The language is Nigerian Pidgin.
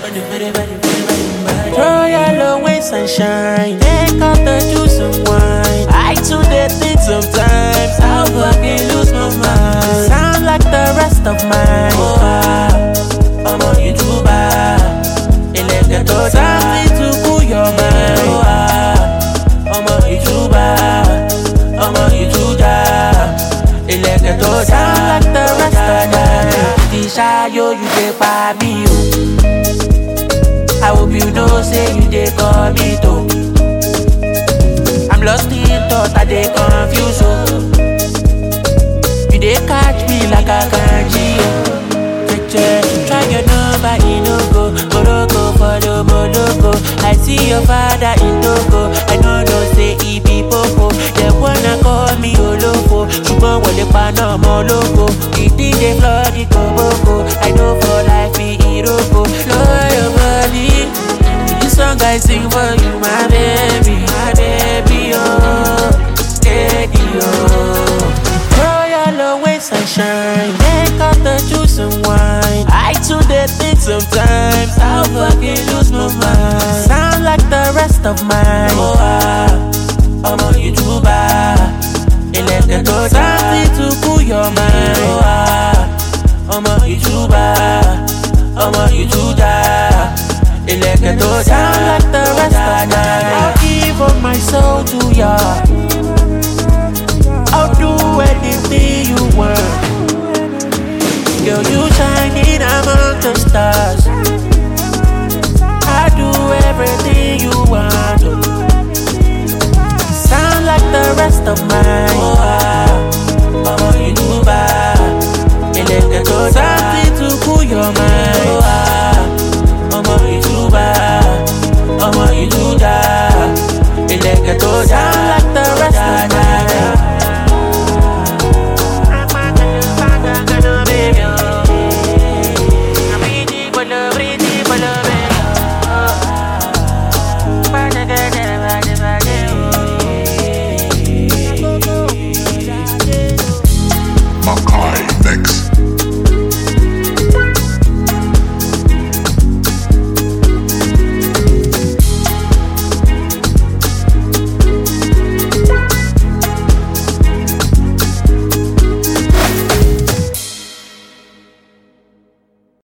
Royal always sunshine. Take out the juice and wine. I too did think sometimes I'll fucking lose my mind. Sound like the rest of mine. I'm a YouTuber. Elected something to cool your mind. I'm a YouTuber. I'm a YouTuber. Elected sound like the rest of mine. Tisha, yo, you take by me, I hope you know, say you dey call me too. I'm lost in thought, I dey confused, oh. You dey catch me like a kanji, oh. Try your number, he no go. Morocco for the Moloko. I see your father in Togo. I know say he be popo. They wanna call me Oloko. Ṣùgbọ́n wọ́n lè paná ọmọ ológo. Ìdíje flood the Koboko. I know for life be Iroko. Lower your body. This song I sing for you, my baby, oh, lady, oh. Royal always sunshine. Take out the juice and wine. I too did think sometimes I'll fucking lose my mind. Sound like the rest of mine. I'm a YouTuber. Elected something to cool your mind. I'm a YouTuber. I'm a YouTuber. Elected sound like the rest of mine. I'll give up my soul to ya. I'll do anything you want. Girl, you shining among the stars. I do everything you want. Sound like the rest of mine. I'm a YouTuber. Elected something to cool your mind. I'm a YouTuber. I'm a YouTuber. Elected sound